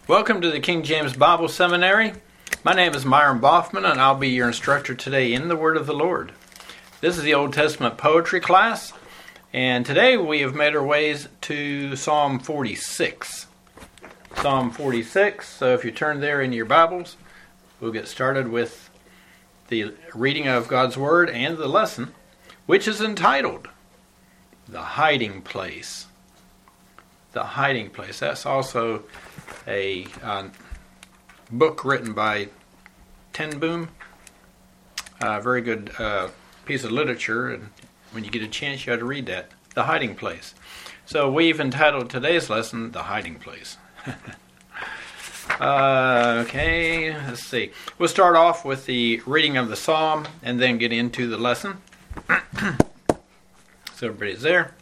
Welcome to the King James Bible Seminary. My name is Myron Boffman, and I'll be your instructor today in the Word of the Lord. This is the Old Testament poetry class, and today we have made our ways to Psalm 46. Psalm 46, so if you turn there in your Bibles, we'll get started with the reading of God's Word and the lesson, which is entitled, The Hiding Place. The Hiding Place. That's also a book written by Ten Boom. A very good piece of literature, and when you get a chance, you ought to read that. The Hiding Place. So we've entitled today's lesson, The Hiding Place. Okay, let's see. We'll start off with the reading of the psalm and then get into the lesson. So everybody's there.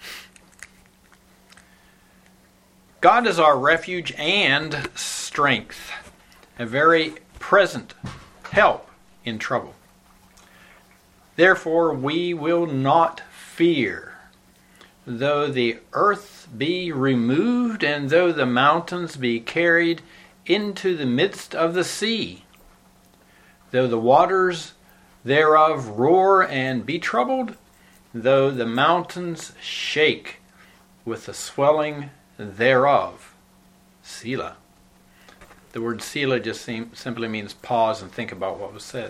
God is our refuge and strength, a very present help in trouble. Therefore we will not fear, though the earth be removed, and though the mountains be carried into the midst of the sea, though the waters thereof roar and be troubled, though the mountains shake with the swelling thereof. Selah. The word Selah just simply means pause and think about what was said.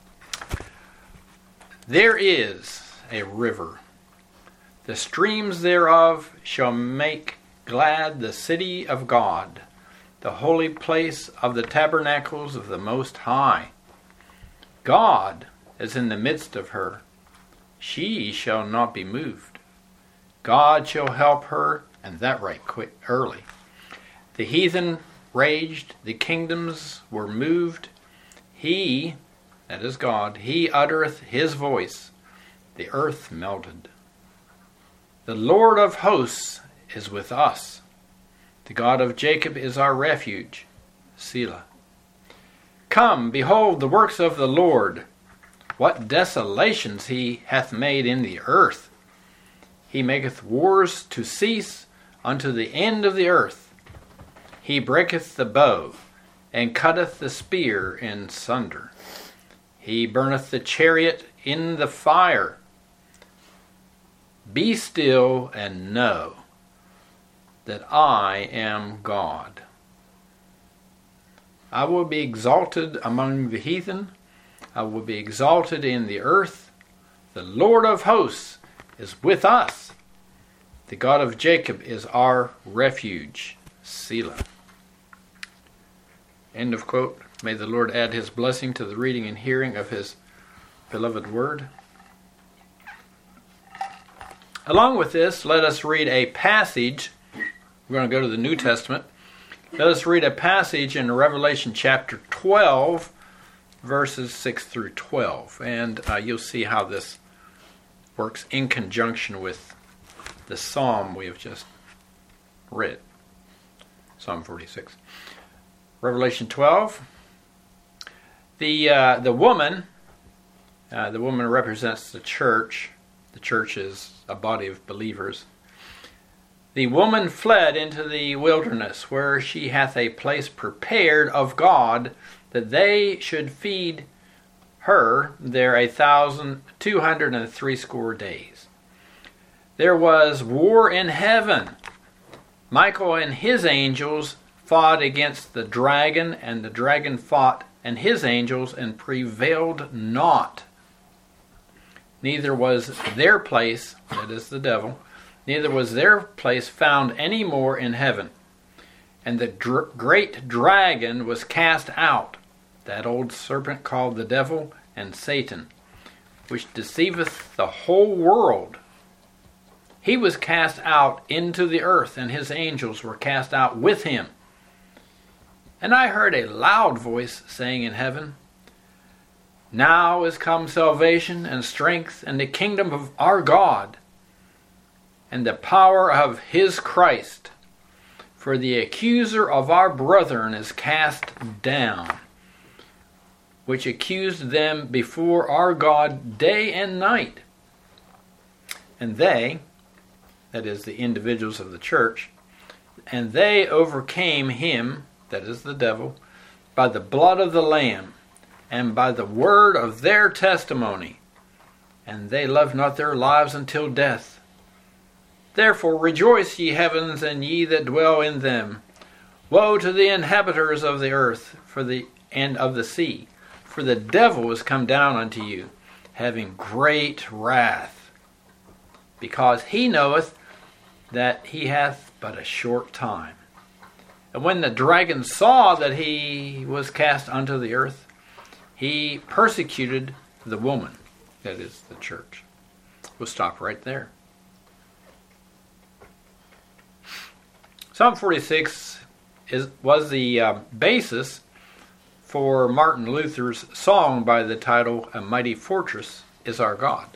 There is a river. The streams thereof shall make glad the city of God, the holy place of the tabernacles of the Most High. God is in the midst of her. She shall not be moved. God shall help her, and that right quick, early. The heathen raged, the kingdoms were moved. He, that is God, He uttereth His voice, the earth melted. The Lord of hosts is with us. The God of Jacob is our refuge. Selah. Come, behold the works of the Lord. What desolations He hath made in the earth. He maketh wars to cease unto the end of the earth. He breaketh the bow, and cutteth the spear in sunder. He burneth the chariot in the fire. Be still and know that I am God. I will be exalted among the heathen. I will be exalted in the earth. The Lord of hosts is with us. The God of Jacob is our refuge. Selah. End of quote. May the Lord add His blessing to the reading and hearing of His beloved word. Along with this, let us read a passage. We're going to go to the New Testament. Let us read a passage in Revelation chapter 12, verses 6 through 12. And you'll see how this works in conjunction with the psalm we have just read. Psalm 46. Revelation 12. The woman represents the church. The church is a body of believers. The woman fled into the wilderness, where she hath a place prepared of God, that they should feed her there 1,260 days. There was war in heaven. Michael and his angels fought against the dragon, and the dragon fought and his angels, and prevailed not. Neither was their place, that is the devil, neither was their place found any more in heaven. And the great dragon was cast out, that old serpent called the devil and Satan, which deceiveth the whole world. He was cast out into the earth, and his angels were cast out with him. And I heard a loud voice saying in heaven, Now is come salvation and strength and the kingdom of our God and the power of His Christ. For the accuser of our brethren is cast down, which accused them before our God day and night. And they, that is the individuals of the church, And they overcame him, that is the devil, by the blood of the Lamb, and by the word of their testimony. And they loved not their lives until death. Therefore rejoice, ye heavens, and ye that dwell in them. Woe to the inhabitants of the earth, and of the sea, for the devil is come down unto you, having great wrath, because he knoweth that he hath but a short time. And when the dragon saw that he was cast unto the earth, he persecuted the woman, that is the church. We'll stop right there. Psalm 46 was the basis for Martin Luther's song by the title, A Mighty Fortress is Our God.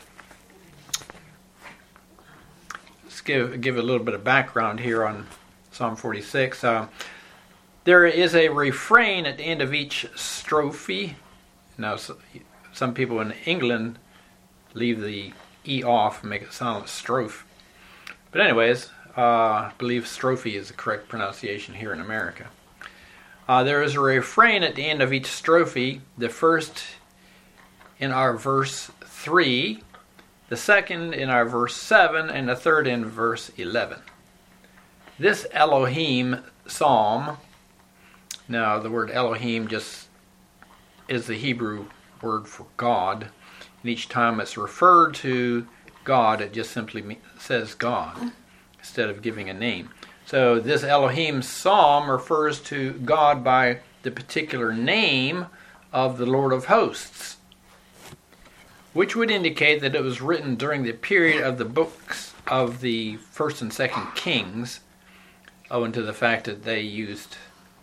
Let's give a little bit of background here on Psalm 46. There is a refrain at the end of each strophe. Now, some people in England leave the E off and make it sound like strophe. But anyways, I believe strophe is the correct pronunciation here in America. There is a refrain at the end of each strophe, the first in our verse 3, the second in our verse 7, and the third in verse 11. This Elohim psalm, now the word Elohim just is the Hebrew word for God, and each time it's referred to God, it just simply says God, instead of giving a name. So this Elohim psalm refers to God by the particular name of the Lord of hosts, which would indicate that it was written during the period of the books of the 1st and 2nd Kings, owing to the fact that they used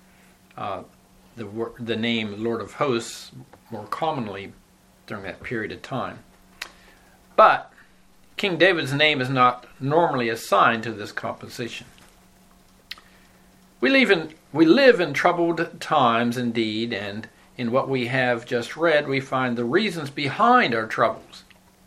the name Lord of Hosts more commonly during that period of time. But King David's name is not normally assigned to this composition. We live in troubled times indeed, and in what we have just read, we find the reasons behind our troubles.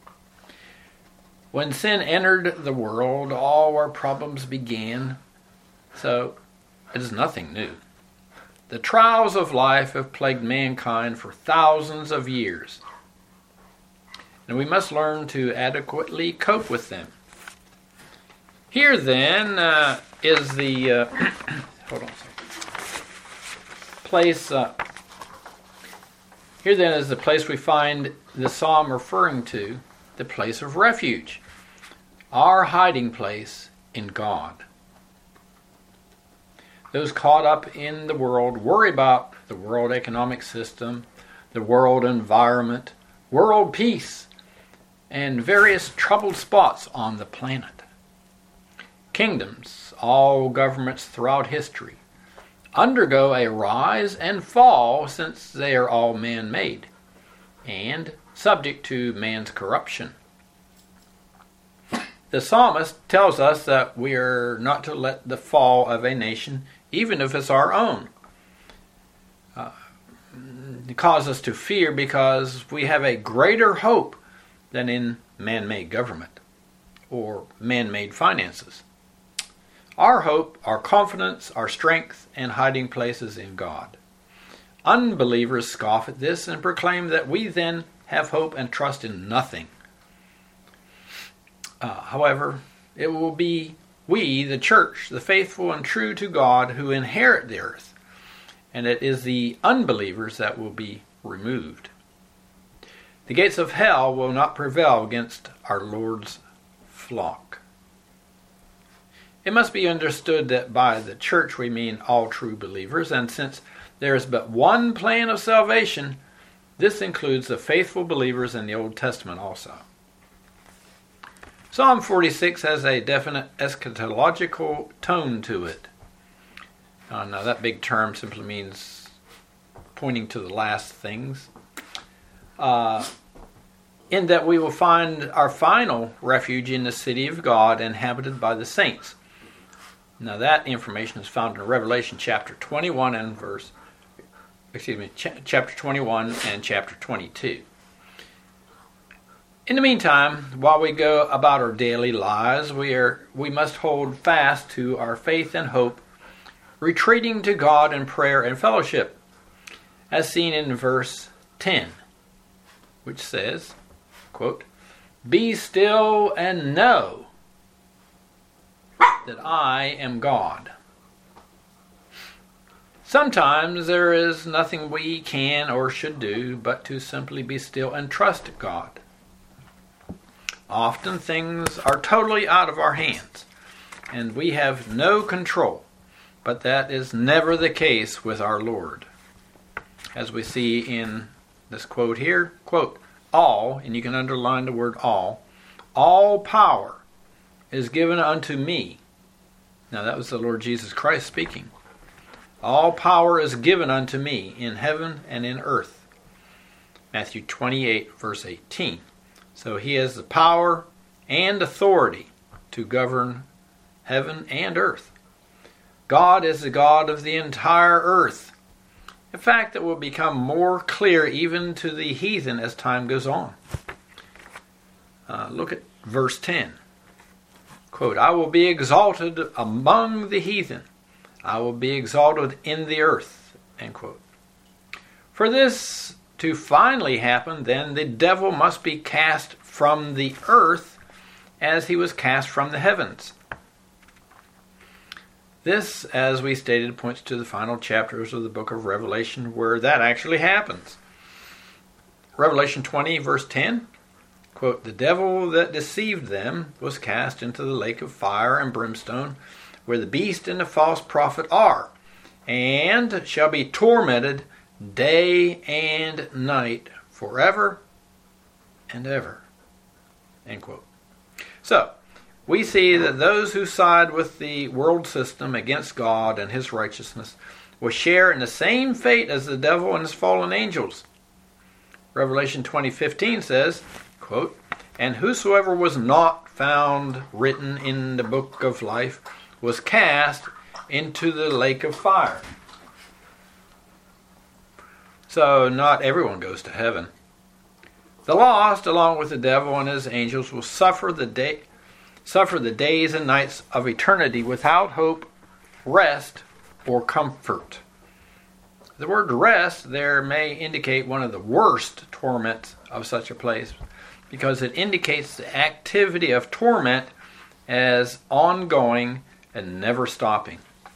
When sin entered the world, all our problems began, so it is nothing new. The trials of life have plagued mankind for thousands of years, and we must learn to adequately cope with them. Here then is the hold on a second. Here then is the place we find the psalm referring to, the place of refuge, our hiding place in God. Those caught up in the world worry about the world economic system, the world environment, world peace, and various troubled spots on the planet. Kingdoms, all governments throughout history, undergo a rise and fall since they are all man-made and subject to man's corruption. The psalmist tells us that we are not to let the fall of a nation, even if it's our own, cause us to fear, because we have a greater hope than in man-made government or man-made finances. Our hope, our confidence, our strength, and hiding places in God. Unbelievers scoff at this and proclaim that we then have hope and trust in nothing. However, it will be we, the church, the faithful and true to God, who inherit the earth, and it is the unbelievers that will be removed. The gates of hell will not prevail against our Lord's flock. It must be understood that by the church we mean all true believers, and since there is but one plan of salvation, this includes the faithful believers in the Old Testament also. Psalm 46 has a definite eschatological tone to it. Now that big term simply means pointing to the last things. In that we will find our final refuge in the city of God, inhabited by the saints. Now that information is found in Revelation chapter 21 and chapter 21 and chapter 22. In the meantime, while we go about our daily lives, we must hold fast to our faith and hope retreating to God in prayer and fellowship, as seen in verse 10, which says, quote, "Be still and know that I am God." Sometimes there is nothing we can or should do but to simply be still and trust God. Often things are totally out of our hands, and we have no control, but that is never the case with our Lord. As we see in this quote here, quote, "All," and you can underline the word all power is given unto me. Now that was the Lord Jesus Christ speaking. All power is given unto me in heaven and in earth. Matthew 28, verse 18. So he has the power and authority to govern heaven and earth. God is the God of the entire earth. In fact, it will become more clear even to the heathen as time goes on. Look at verse 10. Quote, "I will be exalted among the heathen. I will be exalted in the earth." End quote. For this to finally happen, then the devil must be cast from the earth as he was cast from the heavens. This, as we stated, points to the final chapters of the book of Revelation where that actually happens. Revelation 20, verse 10, quote, "The devil that deceived them was cast into the lake of fire and brimstone, where the beast and the false prophet are, and shall be tormented day and night forever and ever." End quote. So, we see that those who side with the world system against God and his righteousness will share in the same fate as the devil and his fallen angels. Revelation 20:15 says, quote, "And whosoever was not found written in the book of life was cast into the lake of fire." So not everyone goes to heaven. The lost, along with the devil and his angels, will suffer the days and nights of eternity without hope, rest, or comfort. The word rest there may indicate one of the worst torments of such a place, because it indicates the activity of torment as ongoing and never stopping.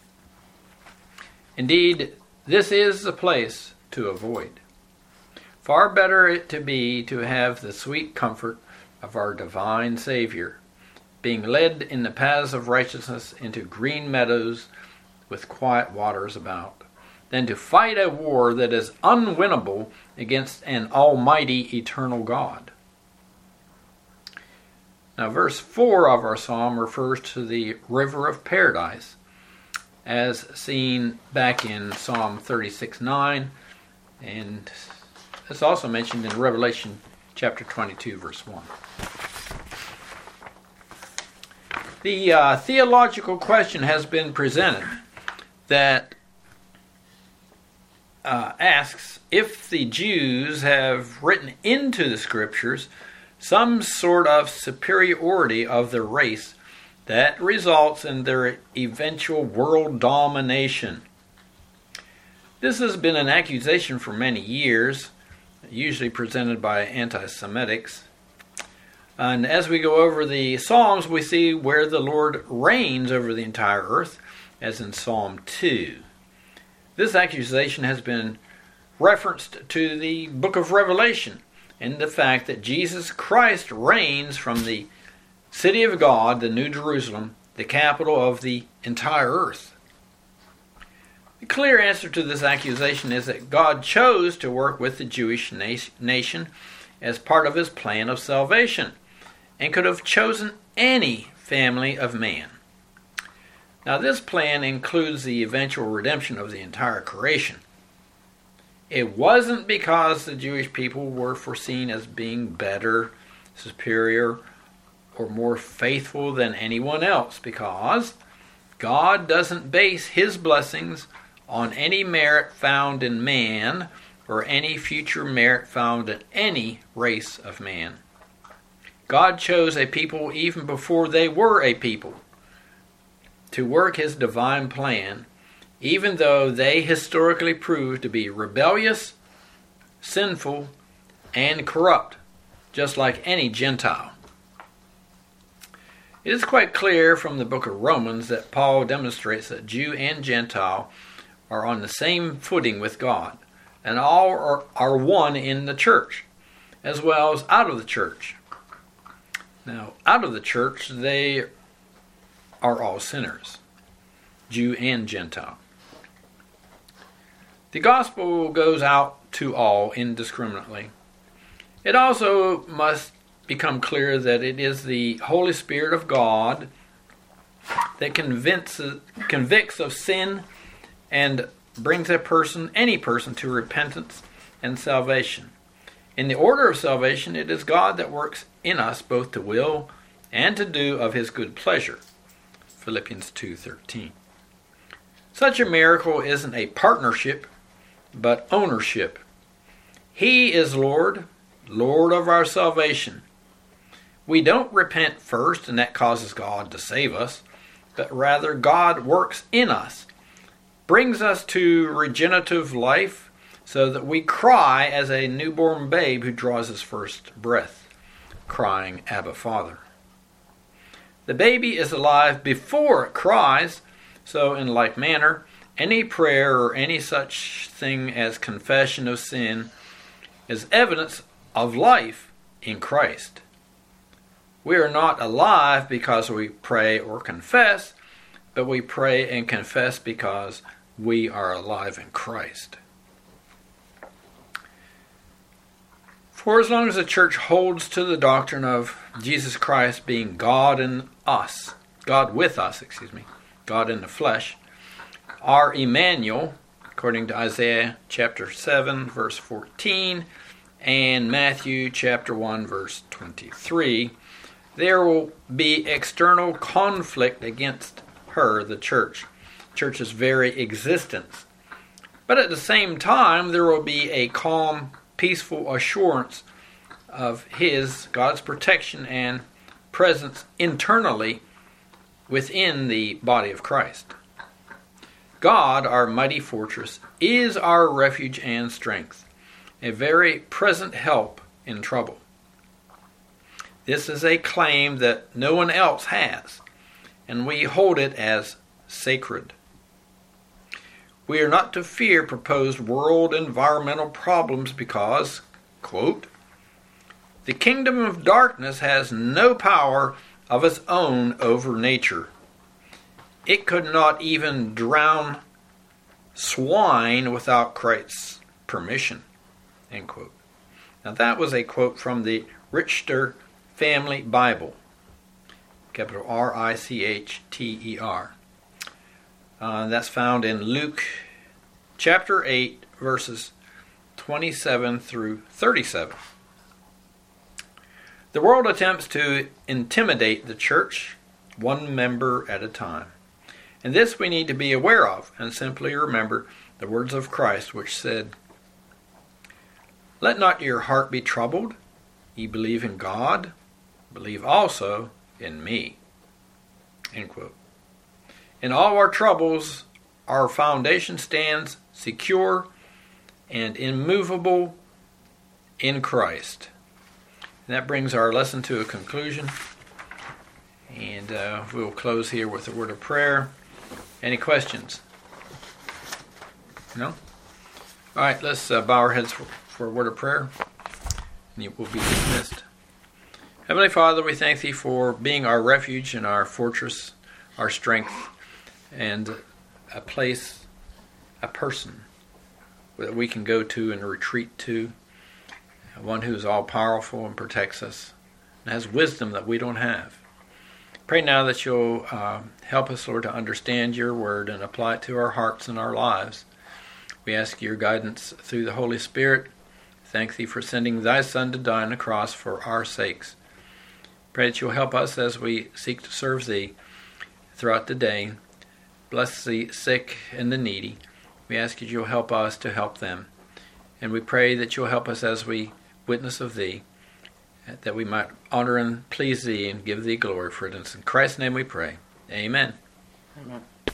Indeed, this is the place to avoid. Far better it to be to have the sweet comfort of our divine Savior, being led in the paths of righteousness into green meadows with quiet waters about, than to fight a war that is unwinnable against an almighty eternal God. Now verse 4 of our psalm refers to the river of paradise, as seen back in Psalm 36:9, and it's also mentioned in Revelation chapter 22, verse 1. The theological question has been presented that asks if the Jews have written into the scriptures some sort of superiority of their race that results in their eventual world domination. This has been an accusation for many years, usually presented by anti-Semitics. And as we go over the Psalms, we see where the Lord reigns over the entire earth, as in Psalm 2. This accusation has been referenced to the book of Revelation and the fact that Jesus Christ reigns from the city of God, the New Jerusalem, the capital of the entire earth. The clear answer to this accusation is that God chose to work with the Jewish nation as part of his plan of salvation, and could have chosen any family of man. Now this plan includes the eventual redemption of the entire creation. It wasn't because the Jewish people were foreseen as being better, superior, or more faithful than anyone else, because God doesn't base his blessings on any merit found in man or any future merit found in any race of man. God chose a people even before they were a people to work his divine plan even though they historically proved to be rebellious, sinful, and corrupt, just like any Gentile. It is quite clear from the book of Romans that Paul demonstrates that Jew and Gentile are on the same footing with God, and all are one in the church, as well as out of the church. Now, out of the church, they are all sinners, Jew and Gentile. The gospel goes out to all indiscriminately. It also must become clear that it is the Holy Spirit of God that convicts of sin and brings any person to repentance and salvation. In the order of salvation, it is God that works in us both to will and to do of his good pleasure. Philippians 2:13. Such a miracle isn't a partnership, but ownership. He is Lord of our salvation. We don't repent first, and that causes God to save us, but rather God works in us, brings us to regenerative life, so that we cry as a newborn babe who draws his first breath, crying, Abba, Father. The baby is alive before it cries, so in like manner, any prayer or any such thing as confession of sin is evidence of life in Christ. We are not alive because we pray or confess, but we pray and confess because we are alive in Christ. For as long as the church holds to the doctrine of Jesus Christ being God in us, God with us, God in the flesh, our Emmanuel, according to Isaiah chapter 7, verse 14, and Matthew chapter 1, verse 23, there will be external conflict against her, the church's very existence. But at the same time, there will be a calm, peaceful assurance of God's protection and presence internally within the body of Christ. God, our mighty fortress, is our refuge and strength, a very present help in trouble. This is a claim that no one else has, and we hold it as sacred. We are not to fear proposed world environmental problems because, quote, the kingdom of darkness has no power of its own over nature. It could not even drown swine without Christ's permission, end quote. Now that was a quote from the Richter Family Bible, capital R-I-C-H-T-E-R. That's found in Luke chapter 8, verses 27 through 37. The world attempts to intimidate the church, one member at a time. And this we need to be aware of and simply remember the words of Christ, which said, let not your heart be troubled. Ye believe in God, believe also in me. End quote. In all our troubles, our foundation stands secure and immovable in Christ. And that brings our lesson to a conclusion. And we'll close here with a word of prayer. Any questions? No? All right, let's bow our heads for a word of prayer, and it will be dismissed. Heavenly Father, we thank Thee for being our refuge and our fortress, our strength, and a place, a person that we can go to and retreat to, one who is all-powerful and protects us and has wisdom that we don't have. Pray now that You'll help us, Lord, to understand Your word and apply it to our hearts and our lives. We ask Your guidance through the Holy Spirit. Thank Thee for sending Thy Son to die on the cross for our sakes. Pray that You'll help us as we seek to serve Thee throughout the day. Bless the sick and the needy. We ask that You'll help us to help them. And we pray that You'll help us as we witness of Thee, that we might honor and please Thee and give Thee glory for it. In Christ's name we pray. Amen. Amen.